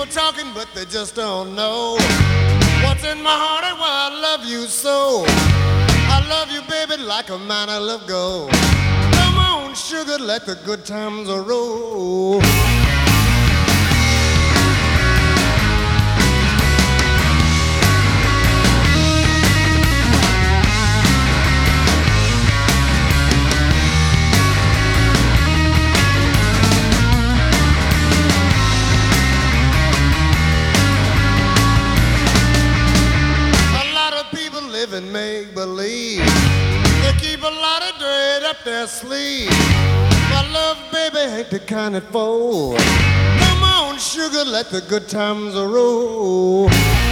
talking, but they just don't know what's in my heart and why I love you so. I love you, baby, like a man I love gold. Come on, sugar, let the good times roll. Live and make believe. They keep a lot of dirt up their sleeve. My love, baby, ain't the kind that fold. Come on, sugar, let the good times roll.